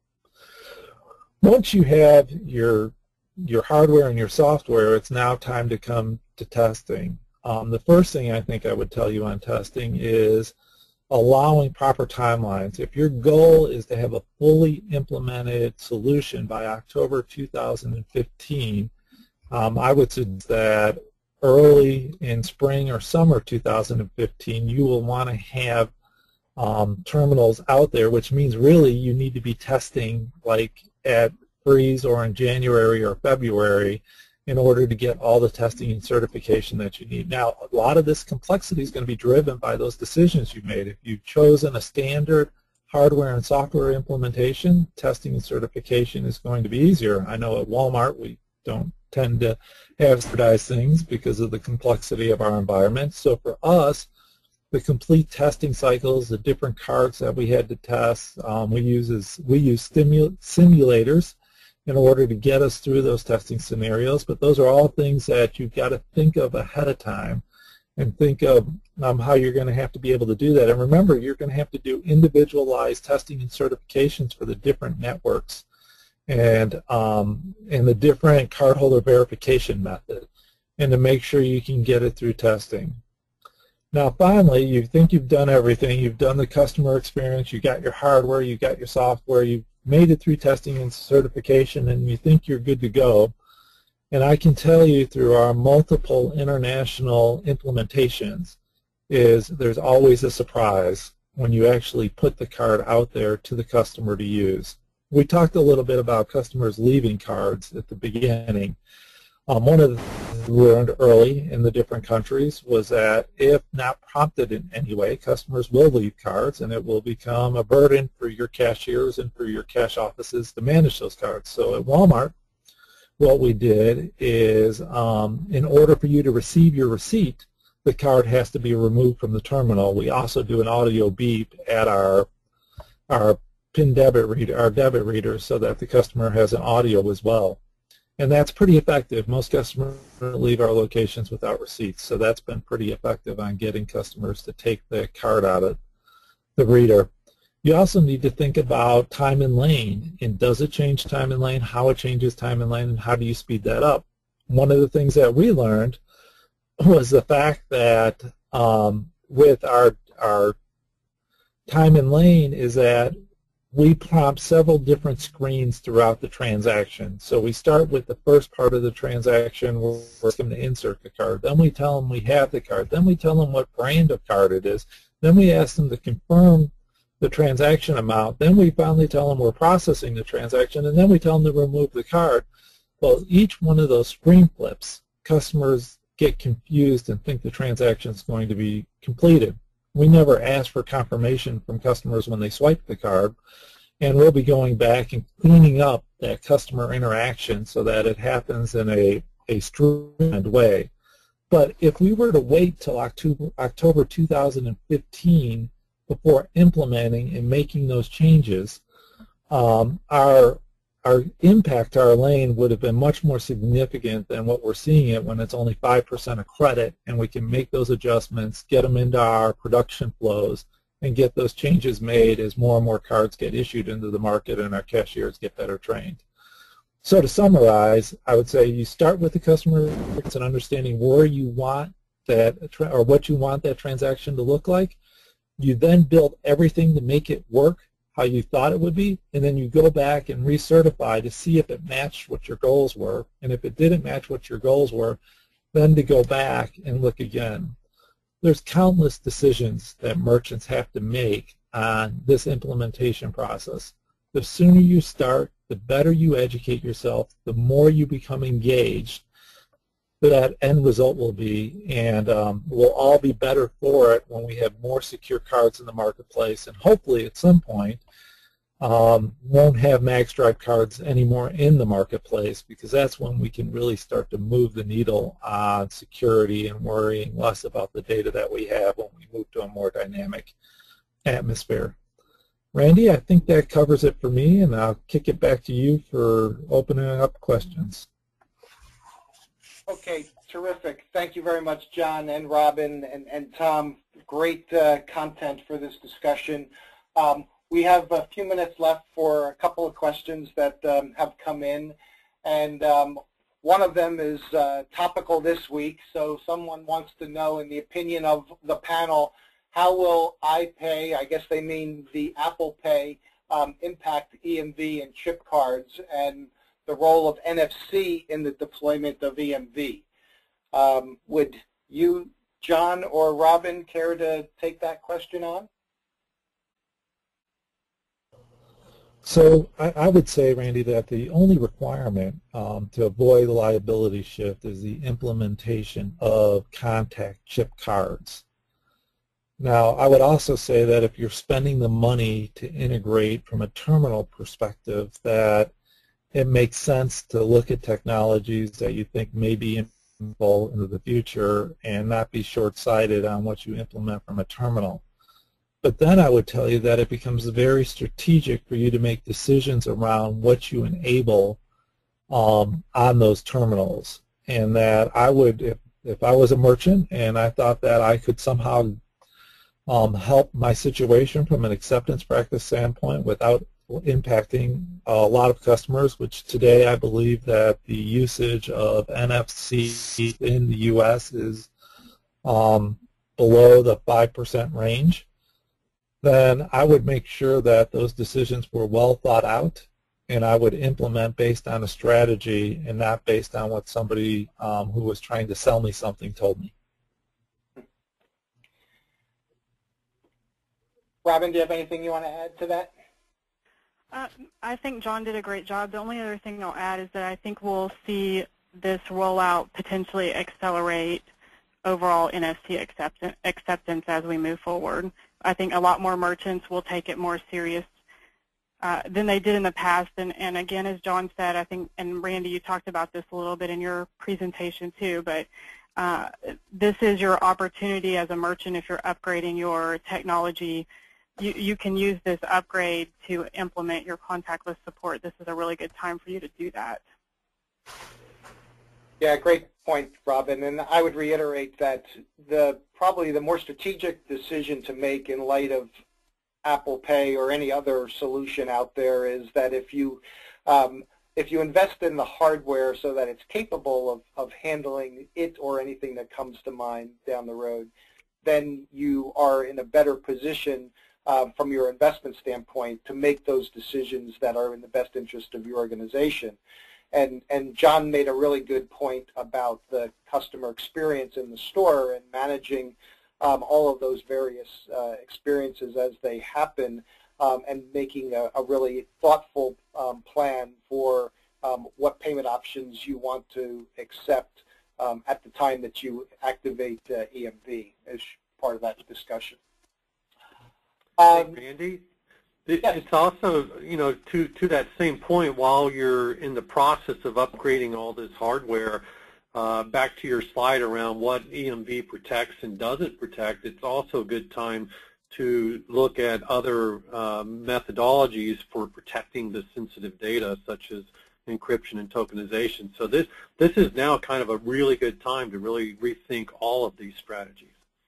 Once you have your your hardware and your software, it's now time to come to testing. Um, the first thing I think I would tell you on testing is allowing proper timelines. If your goal is to have a fully implemented solution by October two thousand fifteen, um, I would suggest that early in spring or summer two thousand fifteen, you will want to have um, terminals out there, which means really you need to be testing like at freeze or in January or February in order to get all the testing and certification that you need. Now, a lot of this complexity is going to be driven by those decisions you made. If you've chosen a standard hardware and software implementation, testing and certification is going to be easier. I know at Walmart we don't tend to have standardized things because of the complexity of our environment. So for us, the complete testing cycles, the different cards that we had to test, um, we use is, we use stimu simulators in order to get us through those testing scenarios. But those are all things that you've got to think of ahead of time and think of um, how you're going to have to be able to do that. And remember, you're going to have to do individualized testing and certifications for the different networks and, um, and the different cardholder verification method, and to make sure you can get it through testing. Now finally, you think you've done everything. You've done the customer experience, you got your hardware, you got your software, you've made it through testing and certification, and you think you're good to go. And I can tell you through our multiple international implementations is there's always a surprise when you actually put the card out there to the customer to use. We talked a little bit about customers leaving cards at the beginning. Um, one of the things we learned early in the different countries was that if not prompted in any way, customers will leave cards, and it will become a burden for your cashiers and for your cash offices to manage those cards. So at Walmart, what we did is um, in order for you to receive your receipt, the card has to be removed from the terminal. We also do an audio beep at our, our PIN debit reader, our debit reader, so that the customer has an audio as well. And that's pretty effective. Most customers leave our locations without receipts, so that's been pretty effective on getting customers to take the card out of the reader. You also need to think about time and lane, and does it change time and lane, how it changes time and lane, and how do you speed that up? One of the things that we learned was the fact that um, with our, our time and lane is that we prompt several different screens throughout the transaction. So we start with the first part of the transaction where we're going to insert the card. Then we tell them we have the card. Then we tell them what brand of card it is. Then we ask them to confirm the transaction amount. Then we finally tell them we're processing the transaction, and then we tell them to remove the card. Well, each one of those screen flips, customers get confused and think the transaction is going to be completed. We never ask for confirmation from customers when they swipe the card, and we'll be going back and cleaning up that customer interaction so that it happens in a, a streamlined way. But if we were to wait till October, October two thousand fifteen before implementing and making those changes, um, our our impact to our lane would have been much more significant than what we're seeing it when it's only five percent of credit, and we can make those adjustments, get them into our production flows, and get those changes made as more and more cards get issued into the market and our cashiers get better trained. So to summarize, I would say you start with the customer and understanding where you want that, or what you want that transaction to look like. You then build everything to make it work how you thought it would be, and then you go back and recertify to see if it matched what your goals were. And if it didn't match what your goals were, then to go back and look again. There's countless decisions that merchants have to make on this implementation process. The sooner you start, the better you educate yourself, the more you become engaged, that end result will be, and um, we'll all be better for it when we have more secure cards in the marketplace, and hopefully at some point um, won't have magstripe cards anymore in the marketplace, because that's when we can really start to move the needle on security and worrying less about the data that we have when we move to a more dynamic atmosphere. Randy, I think that covers it for me, and I'll kick it back to you for opening up questions. Okay, terrific. Thank you very much, John and Robin and, and Tom. Great uh, content for this discussion. Um, we have a few minutes left for a couple of questions that um, have come in, and um, one of them is uh, topical this week. So someone wants to know, in the opinion of the panel, how will iPay, I guess they mean the Apple Pay, um, impact E M V and chip cards, and the role of N F C in the deployment of E M V. Um, would you, John or Robin, care to take that question on? So I, I would say, Randy, that the only requirement um, to avoid liability shift is the implementation of contact chip cards. Now, I would also say that if you're spending the money to integrate from a terminal perspective, that it makes sense to look at technologies that you think may be implementable into the future and not be short-sighted on what you implement from a terminal. But then I would tell you that it becomes very strategic for you to make decisions around what you enable um, on those terminals. And that I would, if, if I was a merchant and I thought that I could somehow um, help my situation from an acceptance practice standpoint without impacting a lot of customers, which today I believe that the usage of N F C in the U S is um, below the five percent range, then I would make sure that those decisions were well thought out, and I would implement based on a strategy and not based on what somebody um, who was trying to sell me something told me. Robin, do you have anything you want to add to that? Uh, I think John did a great job. The only other thing I'll add is that I think we'll see this rollout potentially accelerate overall N F C acceptance, acceptance as we move forward. I think a lot more merchants will take it more serious uh, than they did in the past. And, and again, as John said, I think, and Randy, you talked about this a little bit in your presentation too, but uh, this is your opportunity as a merchant. If you're upgrading your technology, you, you can use this upgrade to implement your contactless support. This is a really good time for you to do that. Yeah, great point, Robin. And I would reiterate that the probably the more strategic decision to make in light of Apple Pay or any other solution out there is that if you um, if you invest in the hardware so that it's capable of, of handling it or anything that comes to mind down the road, then you are in a better position uh, from your investment standpoint to make those decisions that are in the best interest of your organization. And, and John made a really good point about the customer experience in the store and managing um, all of those various uh, experiences as they happen um, and making a, a really thoughtful um, plan for um, what payment options you want to accept um, at the time that you activate uh, E M V as part of that discussion. Um, hey, Randy? It, yes. It's also, you know, to, to that same point, while you're in the process of upgrading all this hardware, uh, back to your slide around what E M V protects and doesn't protect, it's also a good time to look at other uh, methodologies for protecting the sensitive data, such as encryption and tokenization. So this, this is now kind of a really good time to really rethink all of these strategies.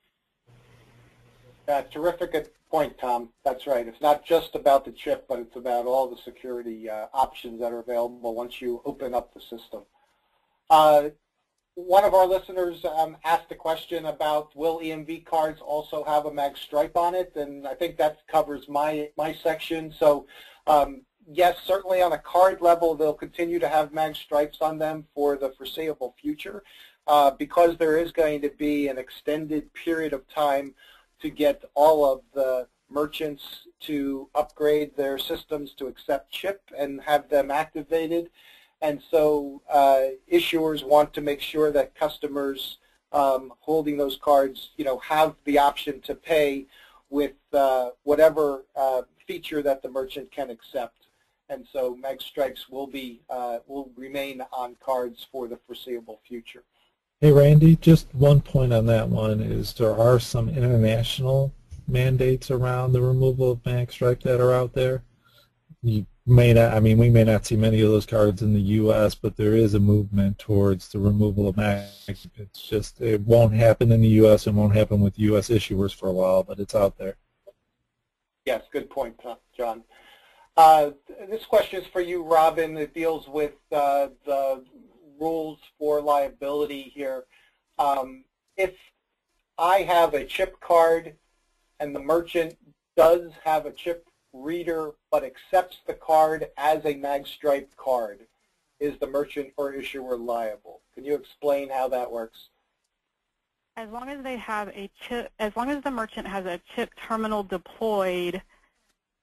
Uh, terrific point, Tom. That's right. It's not just about the chip, but it's about all the security uh, options that are available once you open up the system. Uh, one of our listeners um, asked a question about will E M V cards also have a mag stripe on it, and I think that covers my, my section. So um, yes, certainly on a card level, they'll continue to have mag stripes on them for the foreseeable future uh, because there is going to be an extended period of time to get all of the merchants to upgrade their systems to accept chip and have them activated. And so uh, issuers want to make sure that customers um, holding those cards, you know, have the option to pay with uh, whatever uh, feature that the merchant can accept. And so mag stripes will be uh, will remain on cards for the foreseeable future. Hey, Randy, just one point on that one is there are some international mandates around the removal of mag stripe that are out there. You may not, I mean, we may not see many of those cards in the U S, but there is a movement towards the removal of mag. It's just, it won't happen in the U S and won't happen with U S issuers for a while, but it's out there. Yes, good point, John. Uh, this question is for you, Robin. It deals with uh, the rules for liability here. Um, if I have a chip card and the merchant does have a chip reader but accepts the card as a mag stripe card, is the merchant or issuer liable? Can you explain how that works? As long as they have a chip, as long as the merchant has a chip terminal deployed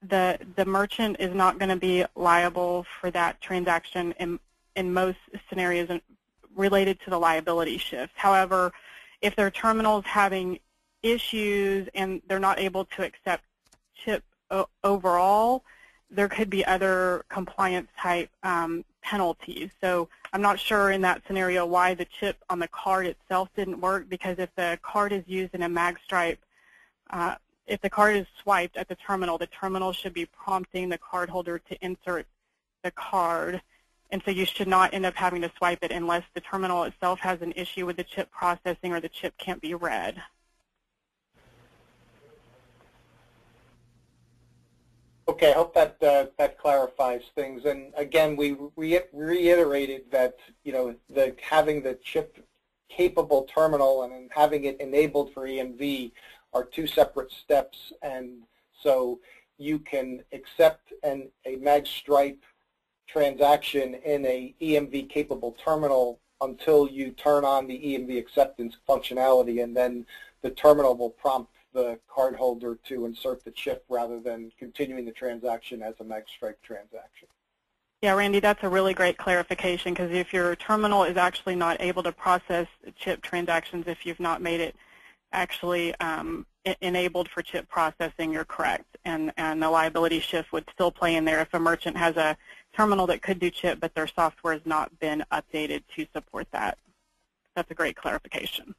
the the merchant is not going to be liable for that transaction in in most scenarios related to the liability shift. However, if their terminal is having issues and they're not able to accept chip overall, there could be other compliance type um, penalties. So I'm not sure in that scenario why the chip on the card itself didn't work, because if the card is used in a magstripe, uh, if the card is swiped at the terminal, the terminal should be prompting the cardholder to insert the card. And so you should not end up having to swipe it unless the terminal itself has an issue with the chip processing or the chip can't be read. Okay, I hope that uh, that clarifies things. And again, we re reiterated that you know the having the chip-capable terminal and having it enabled for E M V are two separate steps, and so you can accept an a magstripe transaction in a E M V-capable terminal until you turn on the E M V acceptance functionality, and then the terminal will prompt the cardholder to insert the chip rather than continuing the transaction as a magstripe transaction. Yeah, Randy, that's a really great clarification, because if your terminal is actually not able to process chip transactions, if you've not made it actually um, enabled for chip processing, you're correct. And, and the liability shift would still play in there if a merchant has a terminal that could do chip, but their software has not been updated to support that. That's a great clarification.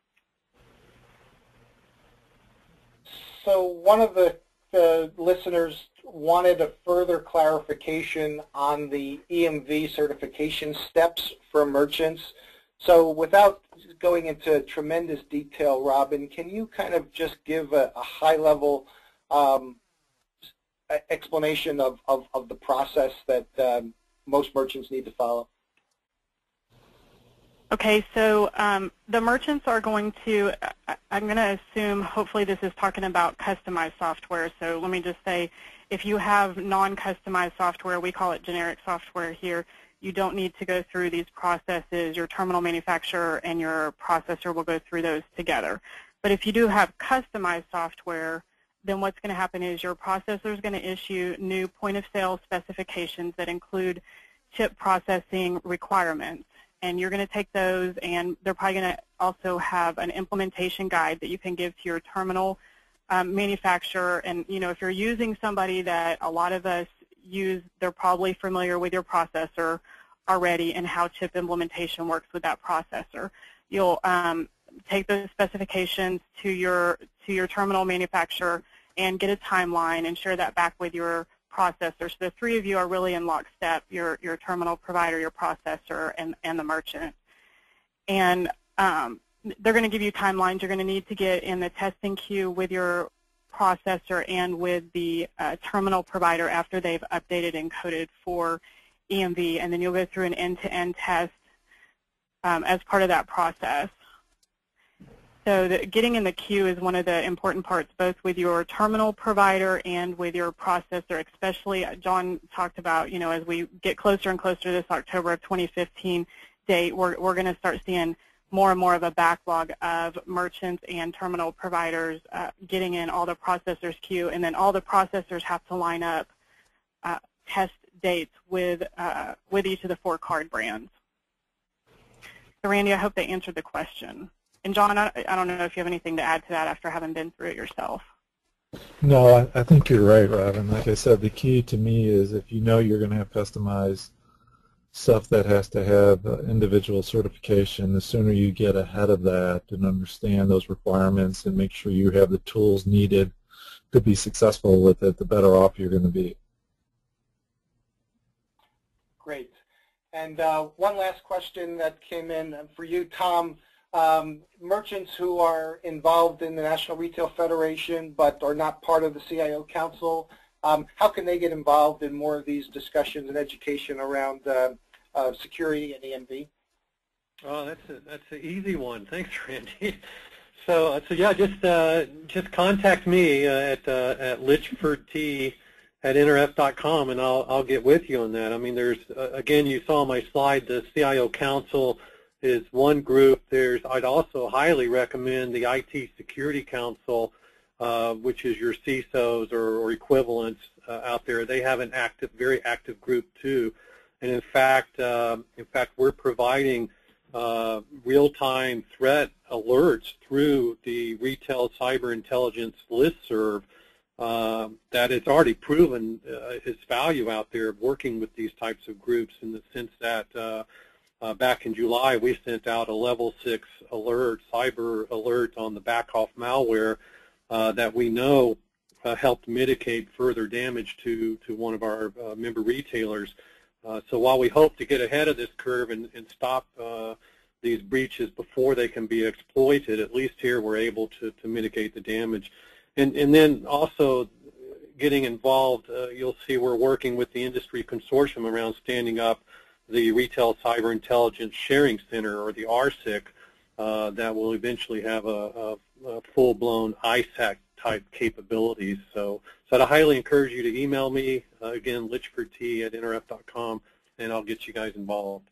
So one of the, the listeners wanted a further clarification on the E M V certification steps for merchants. So without going into tremendous detail, Robin, can you kind of just give a, a high-level um, explanation of, of, of the process that um, most merchants need to follow? Okay, so um, the merchants are going to, I'm going to assume, hopefully this is talking about customized software. So let me just say, if you have non-customized software, we call it generic software here, you don't need to go through these processes. Your terminal manufacturer and your processor will go through those together. But if you do have customized software, then what's going to happen is your processor is going to issue new point-of-sale specifications that include chip processing requirements. And you're going to take those, and they're probably going to also have an implementation guide that you can give to your terminal um, manufacturer. And, you know, if you're using somebody that a lot of us use, they're probably familiar with your processor already and how chip implementation works with that processor. You'll um, take those specifications to your, to your terminal manufacturer and get a timeline and share that back with your processor. So the three of you are really in lockstep, your, your terminal provider, your processor, and, and the merchant. And um, they're going to give you timelines. You're going to need to get in the testing queue with your processor and with the uh, terminal provider after they've updated and coded for E M V, and then you'll go through an end-to-end test um, as part of that process. So the, getting in the queue is one of the important parts, both with your terminal provider and with your processor, especially John talked about, you know, as we get closer and closer to this October of twenty fifteen date, we're, we're going to start seeing more and more of a backlog of merchants and terminal providers uh, getting in all the processors queue, and then all the processors have to line up uh, test dates with, uh, with each of the four card brands. So Randy, I hope that answered the question. And John, I, I don't know if you have anything to add to that after having been through it yourself. No, I, I think you're right, Robin. Like I said, the key to me is if you know you're going to have customized stuff that has to have uh, individual certification, the sooner you get ahead of that and understand those requirements and make sure you have the tools needed to be successful with it, the better off you're going to be. Great. And uh, one last question that came in for you, Tom. Um, merchants who are involved in the National Retail Federation but are not part of the C I O Council, um, how can they get involved in more of these discussions and education around uh, uh, security and E M V? Oh, that's a, that's an easy one. Thanks, Randy. So, uh, so yeah, just uh, just contact me uh, at uh, at litchfordt at N R F dot com, and I'll I'll get with you on that. I mean, there's uh, again, you saw my slide. The C I O Council is one group. There's I'd also highly recommend the I T Security Council. uh, which is your C I S Os or, or equivalents uh, out there, they have an active, very active group too. And in fact, uh, in fact, we're providing uh, real-time threat alerts through the Retail Cyber Intelligence listserv uh, that it's already proven uh, its value out there working with these types of groups, in the sense that uh, uh, back in July we sent out a level six alert, cyber alert on the Backoff malware uh, that we know uh, helped mitigate further damage to, to one of our uh, member retailers. Uh, so while we hope to get ahead of this curve and, and stop uh, these breaches before they can be exploited, at least here we're able to, to mitigate the damage. And, and then also getting involved, uh, you'll see we're working with the industry consortium around standing up the Retail Cyber Intelligence Sharing Center, or the R S I C, uh, that will eventually have a, a, a full-blown I SAC type capabilities. So, so I'd highly encourage you to email me, uh, again, litchford t at N R F dot com, and I'll get you guys involved.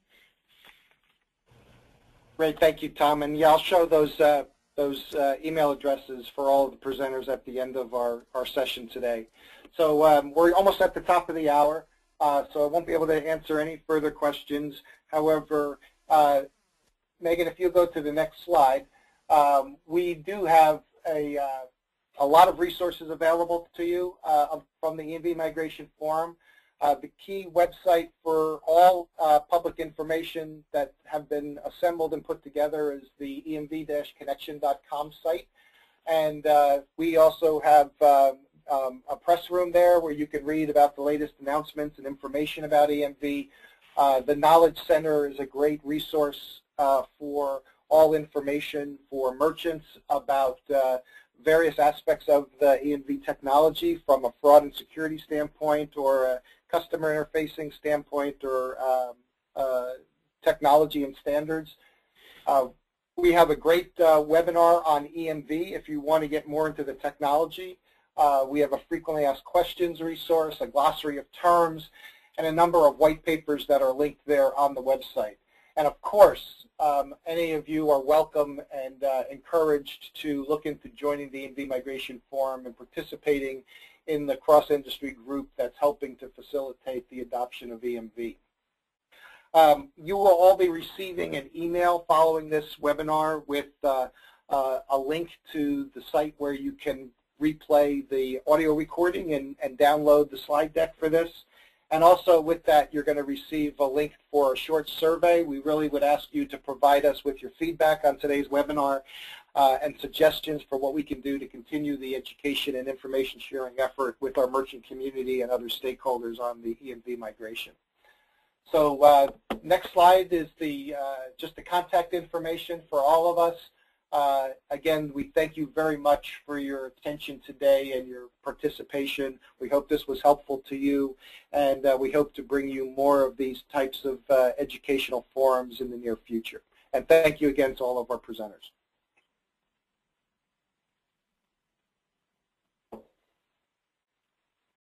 Great, thank you, Tom. And yeah, I'll show those uh, those uh, email addresses for all of the presenters at the end of our, our session today. So um, we're almost at the top of the hour, uh, so I won't be able to answer any further questions. However, uh, Megan, if you go to the next slide, um, we do have a uh, a lot of resources available to you uh, from the E M V Migration Forum. Uh, the key website for all uh, public information that have been assembled and put together is the E M V dash connection dot com site. And uh, we also have uh, um, a press room there where you can read about the latest announcements and information about E M V. Uh, the Knowledge Center is a great resource uh, for all information for merchants about uh, various aspects of the E M V technology, from a fraud and security standpoint, or a customer interfacing standpoint, or um, uh, technology and standards. Uh, we have a great uh, webinar on E M V if you want to get more into the technology. Uh, we have a frequently asked questions resource, a glossary of terms, and a number of white papers that are linked there on the website. And of course, um, any of you are welcome and uh, encouraged to look into joining the E M V Migration Forum and participating in the cross-industry group that's helping to facilitate the adoption of E M V. Um, you will all be receiving an email following this webinar with uh, uh, a link to the site where you can replay the audio recording and, and download the slide deck for this. And also with that, you're going to receive a link for a short survey. We really would ask you to provide us with your feedback on today's webinar uh, and suggestions for what we can do to continue the education and information sharing effort with our merchant community and other stakeholders on the E M V migration. So uh, next slide is the uh, just the contact information for all of us. Uh, again, we thank you very much for your attention today and your participation. We hope this was helpful to you, and uh, we hope to bring you more of these types of uh, educational forums in the near future. And thank you again to all of our presenters.